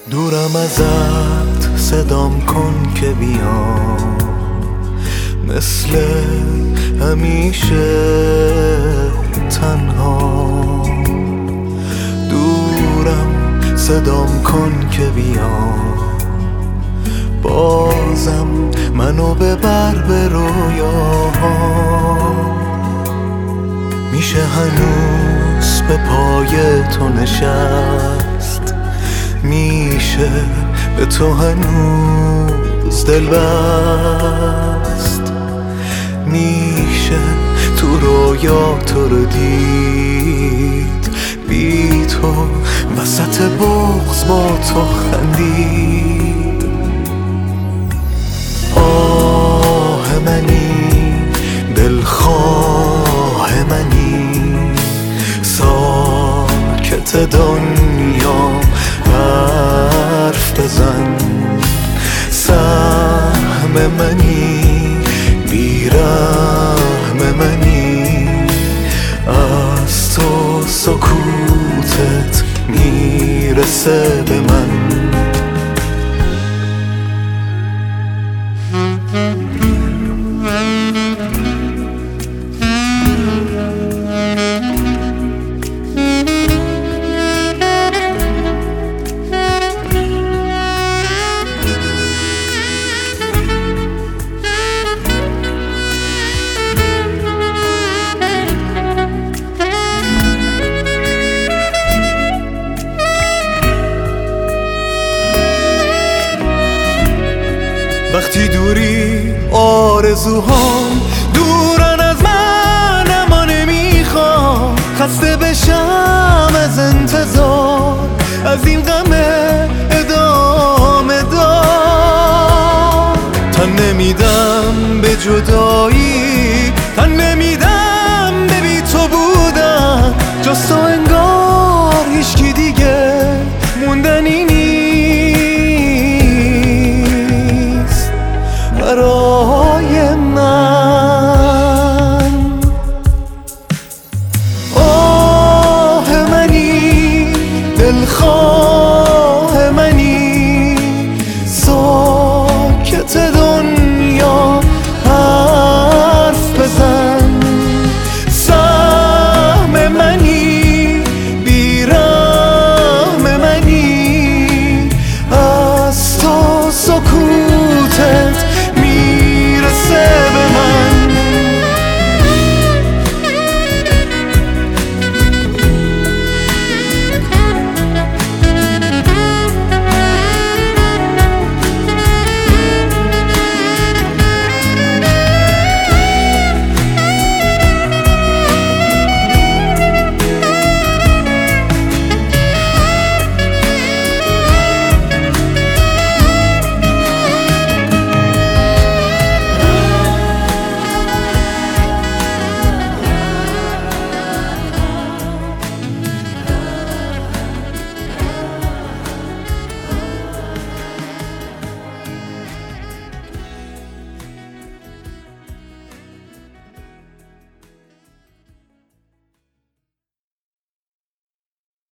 دورم ازت صدام کن که بیام، مثل همیشه تنها. دورم صدام کن که بیام، بازم منو ببر به رویاها. میشه هنوز به پای تو نشست، میشه به تو هنوز دل بست، میشه تو رویا تو رو دید، بی تو وسط بغض با تو خندید. آه منی دلخواه منی، ساکت دنیا حرف بزن. سهم منی بیرحم منی، از تو سکوتت میرسه به من. وقتی دوری آرزوهام دورن از من، اما نمیخوام خسته بشم از انتظار، از این غم ادامه دار. تن نمیدم به جدایی، تن نمیدم به بی تو بودن، جز تو انگار هیچکی دیگه موندنی نیست برای من. آه منی دلخواه